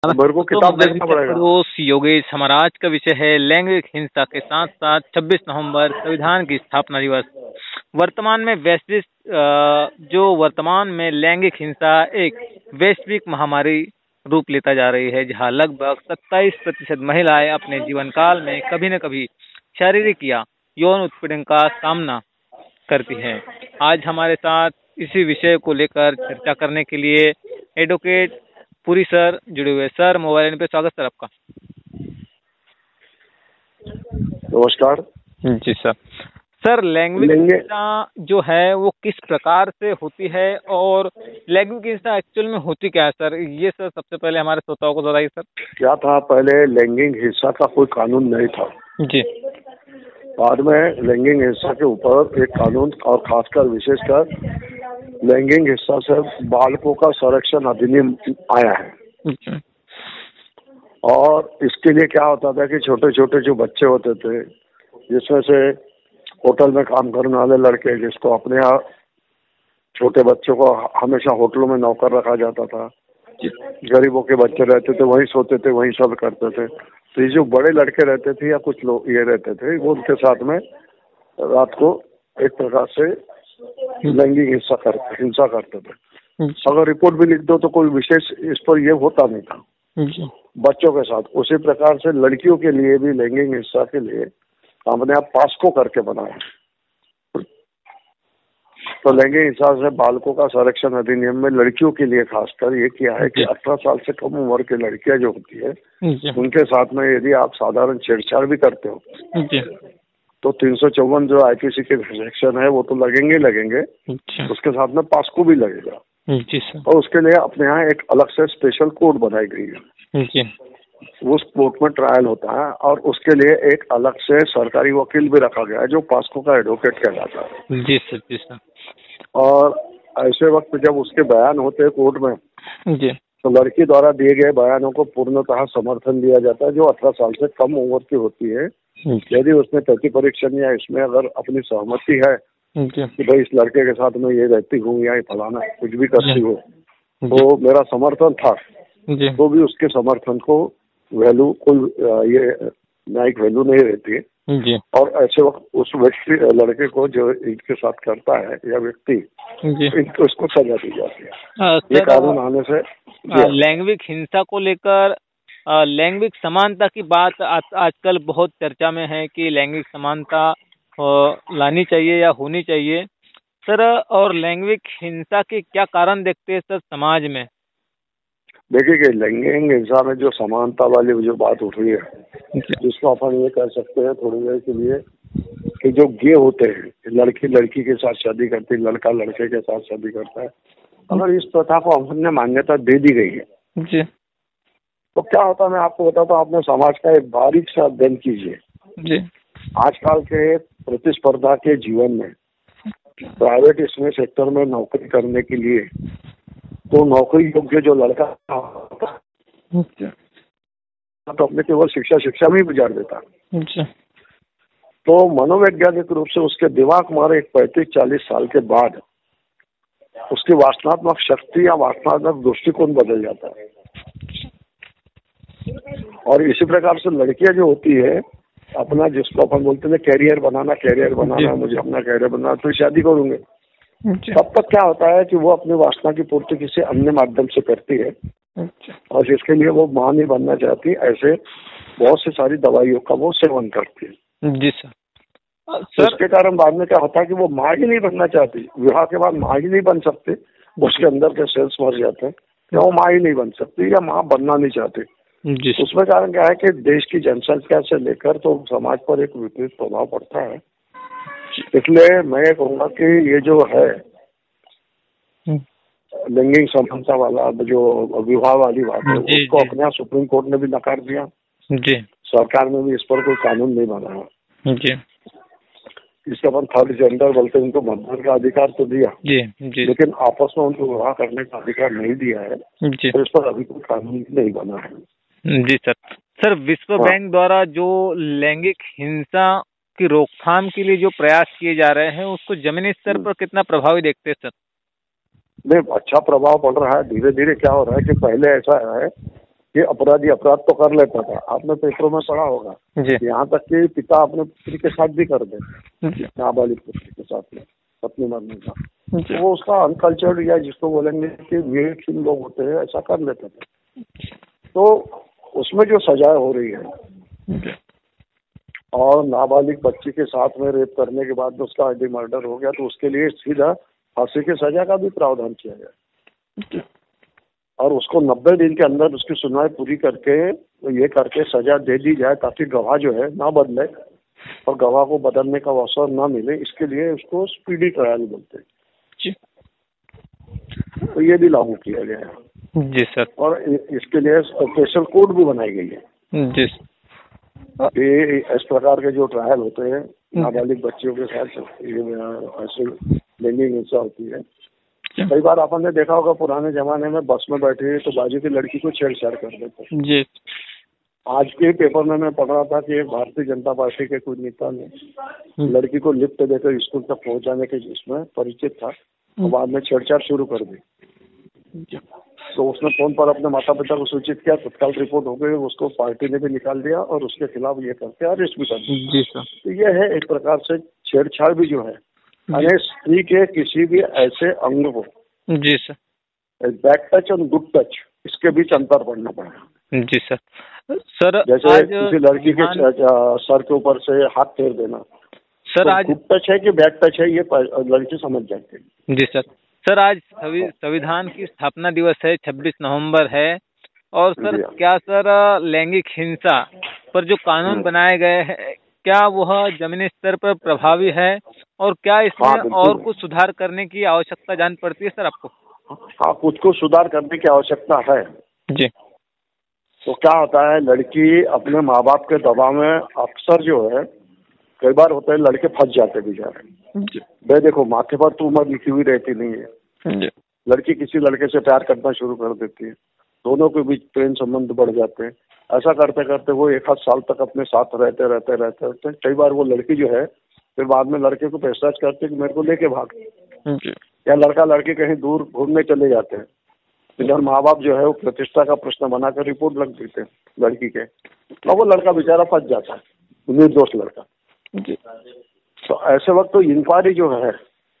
मेरे को तो किताब मोबाइल देखना मित्र पड़ेगा। दोस्त योगेश, हमारा आज का विषय है लैंगिक हिंसा के साथ साथ 26 नवंबर संविधान की स्थापना दिवस। वर्तमान में वर्तमान में लैंगिक हिंसा एक वैश्विक महामारी रूप लेता जा रही है, जहां लगभग 27% महिलाएं अपने जीवन काल में कभी न कभी शारीरिक या यौन उत्पीड़न का सामना करती हैं। आज हमारे साथ इसी विषय को लेकर चर्चा करने के लिए एडवोकेट पुरी सर जुड़े हुए। सर, मोबाइल पे स्वागत सर आपका। नमस्कार जी सर। सर, लैंगिक हिंसा जो है वो किस प्रकार से होती है और लैंगिक हिंसा एक्चुअल में होती क्या है सर? ये सर सबसे पहले हमारे श्रोताओं को बताइए सर। क्या था, पहले लैंगिक हिंसा का कोई कानून नहीं था जी। बाद में लैंगिक हिंसा के ऊपर एक कानून और खासकर विशेषकर लैंगिक हिंसा से बालकों का संरक्षण अधिनियम आया है। और इसके लिए क्या होता था कि छोटे छोटे जो बच्चे होते थे, जिसमें से होटल में काम करने वाले लड़के, जिसको अपने यहाँ छोटे बच्चों को हमेशा होटलों में नौकर रखा जाता था, गरीबों के बच्चे रहते थे वहीं सोते थे, वहीं सब करते थे। तो ये जो बड़े लड़के रहते थे या कुछ लोग ये रहते थे, वो उनके साथ में रात को एक प्रकार से लैंगिक हिंसा करते थे। अगर रिपोर्ट भी लिख दो तो कोई विशेष इस पर ये होता नहीं था बच्चों के साथ। उसी प्रकार से लड़कियों के लिए भी लैंगिक हिंसा के लिए हमने आप पास्को करके बनाया। तो लैंगिक हिंसा से बालकों का संरक्षण अधिनियम में लड़कियों के लिए खासकर ये किया है कि 18 साल से कम उम्र की लड़कियां जो होती है उनके साथ में यदि आप साधारण छेड़छाड़ भी करते हो तो 354 जो आईपीसी के सेक्शन है वो तो लगेंगे। उसके साथ में पास्को भी लगेगा। जी सर। और उसके लिए अपने यहाँ एक अलग से स्पेशल कोर्ट बनाई गई है। उस कोर्ट में ट्रायल होता है और उसके लिए एक अलग से सरकारी वकील भी रखा गया है जो पास्को का एडवोकेट कहलाता है। जी सर। जी सर। और ऐसे वक्त जब उसके बयान होते हैं कोर्ट में तो लड़की द्वारा दिए गए बयानों को पूर्णतः समर्थन दिया जाता है, जो 18 साल से कम उम्र की होती है। यदि उसने प्रति परीक्षण या इसमें अगर अपनी सहमति है कि भाई इस लड़के के साथ मैं ये रहती हूँ या ये फलाना कुछ भी करती हूँ तो मेरा समर्थन था, तो भी उसके समर्थन को वैल्यू कोई ये न्यायिक वैल्यू नहीं रहती है। और ऐसे वक्त उस व्यक्ति लड़के को जो इनके साथ करता है या व्यक्ति इनको उसको सजा दी जाती है। ये कानून आने से लैंगिक हिंसा को लेकर लैंगिक समानता की बात आजकल बहुत चर्चा में है कि लैंगिक समानता लानी चाहिए या होनी चाहिए सर। और लैंगिक हिंसा के क्या कारण देखते हैं सर समाज में? देखिए कि लैंगिक हिंसा में जो समानता वाली जो बात उठ रही है, जिसको अपन ये कह सकते हैं थोड़ी देर के लिए कि जो गे होते हैं, लड़की लड़की के साथ शादी करती है, लड़का लड़के के साथ शादी करता है, अगर इस प्रथा को हमने मान्यता दे दी गई है जी, तो क्या होता है मैं आपको बताता हूँ। अपने समाज का एक बारीक सा अध्ययन कीजिए जी। आजकल के प्रतिस्पर्धा के जीवन में प्राइवेट इसमें सेक्टर में नौकरी करने के लिए तो नौकरी योग्य जो लड़का तो अपने केवल शिक्षा में ही गुजार देता है। तो मनोवैज्ञानिक रूप से उसके दिमाग मारे 35-40 साल के बाद उसकी वासनात्मक शक्ति या वासनात्मक दृष्टिकोण बदल जाता है। और इसी प्रकार से लड़कियां जो होती है अपना, जिसको अपन बोलते हैं कैरियर बनाना मुझे अपना कैरियर बनाना, तो शादी करूंगे। तब तक क्या होता है कि वो अपनी वासना की पूर्ति किसी अन्य माध्यम से करती है और जिसके लिए वो मां नहीं बनना चाहती, ऐसे बहुत सी सारी दवाइयों का वो सेवन करती है। जी सर। तो इसके कारण बाद में क्या होता है कि वो मां ही नहीं बनना चाहती, विवाह के बाद मां ही नहीं बन सकती, उसके अंदर के सेल्स मर जाते हैं या वो मां ही नहीं बन सकती या मां बनना नहीं चाहती। उसमें कारण क्या है कि देश की जनसंख्या से लेकर तो समाज पर एक विपरीत प्रभाव पड़ता है। इसलिए मैं ये कहूँगा कि ये जो है लैंगिक समानता वाला जो विवाह वाली बात है उसको अपने यहाँ सुप्रीम कोर्ट ने भी नकार दिया। सरकार ने भी इस पर कोई कानून नहीं बनाया। इसके अपन थर्ड जेंडर बोलते हैं, उनको मतदान का अधिकार तो दिया लेकिन आपस में उनको विवाह करने का अधिकार नहीं दिया है। तो इस पर अभी कोई कानून नहीं बना है। जी सर। सर, विश्व बैंक द्वारा जो लैंगिक हिंसा की रोकथाम के लिए जो प्रयास किए जा रहे हैं उसको जमीनी स्तर पर कितना प्रभावी देखते हैं सर? नहीं, अच्छा प्रभाव पड़ रहा है। धीरे धीरे क्या हो रहा है कि पहले ऐसा है कि अपराधी अपराध तो कर लेता था, आपने पेपरों में पढ़ा होगा, यहाँ तक कि पिता अपने पुत्री के साथ भी कर दे, नाबालिग पुत्री के साथ में पत्नी मरने का, वो उसका अनकल्चर्ड या जिसको बोलेंगे कि विवेकहीन लोग होते हैं, ऐसा कर लेते थे। तो उसमें जो सजा हो रही है, और नाबालिग बच्ची के साथ में रेप करने के बाद उसका यदि मर्डर हो गया तो उसके लिए सीधा फांसी की सजा का भी प्रावधान किया गया, और उसको 90 दिन के अंदर उसकी सुनवाई पूरी करके ये करके सजा दे दी जाए, ताकि गवाह जो है ना बदले और गवाह को बदलने का अवसर ना मिले। इसके लिए उसको स्पीडी ट्रायल बोलते हैं, तो ये भी लागू किया गया है। जी सर। और इसके लिए स्पेशल कोड भी बनाई गई है। जी। इस प्रकार के जो ट्रायल होते हैं नाबालिग बच्चियों के साथ, ऐसे लैंगिक हिंसा होती है। कई बार आपने देखा होगा, पुराने जमाने में बस में बैठे तो बाजू की लड़की को छेड़छाड़ कर देते जी। आज के पेपर में मैं पढ़ रहा था कि एक भारतीय जनता पार्टी के कोई नेता ने लड़की को लिफ्ट देकर स्कूल तक पहुंचाने के जिसमें परिचित था, और बाद में छेड़छाड़ शुरू कर दी। तो उसने फोन पर अपने माता पिता को सूचित किया, तत्काल रिपोर्ट हो गई, उसको पार्टी ने भी निकाल दिया और उसके खिलाफ ये करके अरेस्ट भी कर दिया। जी सर। तो ये है एक प्रकार से छेड़छाड़ भी जो है, यानी स्त्री के किसी भी ऐसे अंग को, जी सर, बैड टच और गुड टच, इसके बीच अंतर पड़ना पड़ेगा। जी सर। सर जैसे किसी लड़की के सर के ऊपर से हाथ फेर देना, सर तो आज गुड टच है कि बैड टच है, ये लड़की समझ जाती है। जी सर। सर आज संविधान की स्थापना दिवस है, 26 नवंबर है, और सर क्या सर लैंगिक हिंसा पर जो कानून बनाए गए हैं, क्या वह जमीनी स्तर पर प्रभावी है, और क्या इसमें और कुछ सुधार करने की आवश्यकता जान पड़ती है सर आपको? हाँ, कुछ सुधार करने की आवश्यकता है जी। तो क्या होता है, लड़की अपने माँ बाप के दबाव में अक्सर जो है, कई बार होता है लड़के फंस जाते बेचारे। भाई देखो, माथे पर तो उम्र लिखी हुई रहती नहीं है, लड़की किसी लड़के से प्यार करना शुरू कर देती है, दोनों के बीच प्रेम संबंध बढ़ जाते हैं। ऐसा करते करते वो 1 साल तक अपने साथ रहते कई बार वो लड़की जो है फिर बाद में लड़के को पेशकश करते कि मेरे को लेके भाग, या लड़का लड़की कहीं दूर घूमने चले जाते हैं, तो माँ बाप जो है वो प्रतिष्ठा का प्रश्न बनाकर रिपोर्ट लग देते हैं लड़की के, और वो लड़का बेचारा फंस जाता है, निर्दोष लड़का। तो ऐसे वक्त तो इंक्वायरी जो है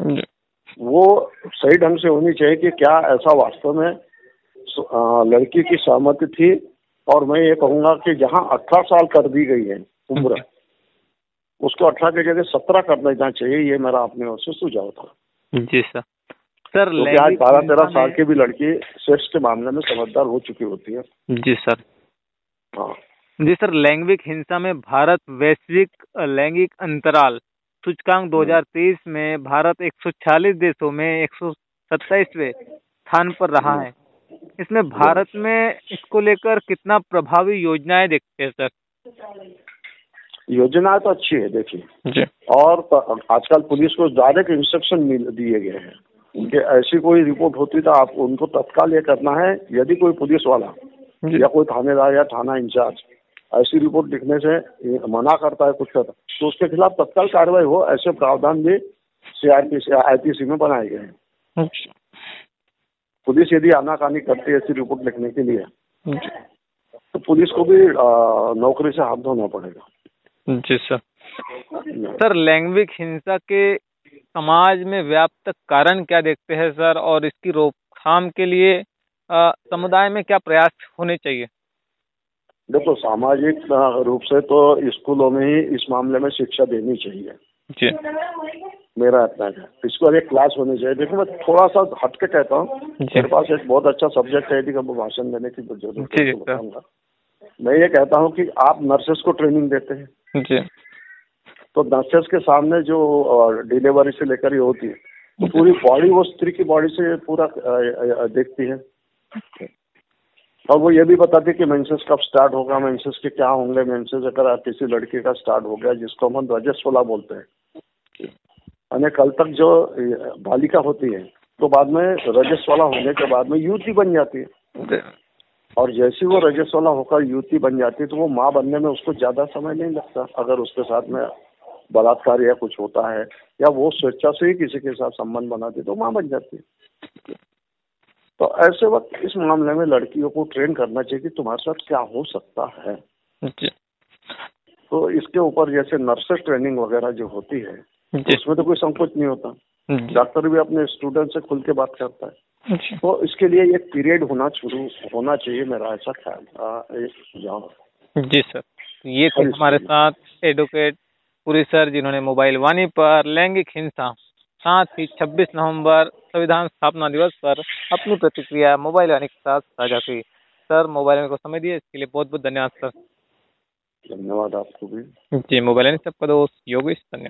वो सही ढंग से होनी चाहिए कि क्या ऐसा वास्तव में लड़की की सहमति थी, और मैं ये कहूँगा कि जहाँ 18 साल कर दी गई है उम्र, उसको 18 की जगह 17 कर देना चाहिए, ये मेरा अपनी ओर से सुझाव था। जी सर। सर तो आज 12-13 साल की भी लड़की सेक्स के मामले में समझदार हो चुकी होती है। जी सर। हाँ जी सर। लैंगिक हिंसा में भारत वैश्विक लैंगिक अंतराल सूचकांक 2023 में भारत 140 देशों में 127वें स्थान पर रहा है। इसमें भारत में इसको लेकर कितना प्रभावी योजनाएं देखते हैं सर? योजना तो अच्छी है देखिए, और आजकल पुलिस को डायरेक्ट इंस्ट्रक्शन दिए गए हैं, उनके ऐसी कोई रिपोर्ट होती तो आप उनको तत्काल ये करना है, यदि कोई पुलिस वाला या कोई थानेदार या थाना इंचार्ज ऐसी रिपोर्ट लिखने से मना करता है कुछ करता, तो उसके खिलाफ तत्काल कार्रवाई हो, ऐसे प्रावधान भी IPC में बनाए गए हैं। पुलिस यदि आनाकानी करती है ऐसी रिपोर्ट लिखने के लिए, तो पुलिस को भी नौकरी से हाथ धोना पड़ेगा। जी सर। सर लैंगिक हिंसा के समाज में व्याप्त कारण क्या देखते हैं सर, और इसकी रोकथाम के लिए समुदाय में क्या प्रयास होने चाहिए? देखो, सामाजिक रूप से तो स्कूलों में ही इस मामले में शिक्षा देनी चाहिए जी, मेरा इतना है। इसको एक क्लास होनी चाहिए। देखो, मैं थोड़ा सा हट के कहता हूँ, मेरे पास एक बहुत अच्छा सब्जेक्ट है, यदि मैं भाषण देने की जरूरत है तो बताऊंगा। मैं ये कहता हूँ कि आप नर्सेस को ट्रेनिंग देते हैं जी, तो नर्सेस के सामने जो डिलीवरी से लेकर ये होती है, तो पूरी बॉडी वो स्त्री की बॉडी से पूरा देखती है, और वो ये भी बताती है कि मेंसेस कब स्टार्ट होगा, मेंसेस के क्या होंगे, मेंसेस अगर किसी लड़की का स्टार्ट हो गया, जिसको हम रजस्वला बोलते हैं, यानी कल तक जो बालिका होती है तो बाद में रजस्वला होने के बाद में युवती बन जाती है, और जैसे वो रजस्वला होकर युवती बन जाती है तो वो माँ बनने में उसको ज्यादा समय नहीं लगता। अगर उसके साथ में बलात्कार या कुछ होता है, या वो स्वेच्छा से ही किसी के साथ संबंध बनाती है, तो माँ बन जाती है। तो ऐसे वक्त इस मामले में लड़कियों को ट्रेन करना चाहिए कि तुम्हारे साथ क्या हो सकता है। जी तो इसके ऊपर जैसे नर्सेस ट्रेनिंग वगैरह जो होती है, तो उसमें तो कोई संकोच नहीं होता, डॉक्टर भी अपने स्टूडेंट से खुल के बात करता है। तो इसके लिए एक पीरियड होना चाहिए, मेरा ऐसा ख्याल था। जी सर, ये थे हमारे साथ एडवोकेट पुरी सर, जिन्होंने मोबाइल वाणी पर लैंगिक हिंसा, साथ ही 26 नवंबर संविधान स्थापना दिवस पर अपनी प्रतिक्रिया मोबाइल वाणी के साथ साझा की। सर, मोबाइल वाणी को समय दिए इसके लिए बहुत बहुत धन्यवाद सर। धन्यवाद आपको भी। जी, मोबाइल वाणी से आपका दोस्त योगेश, धन्यवाद।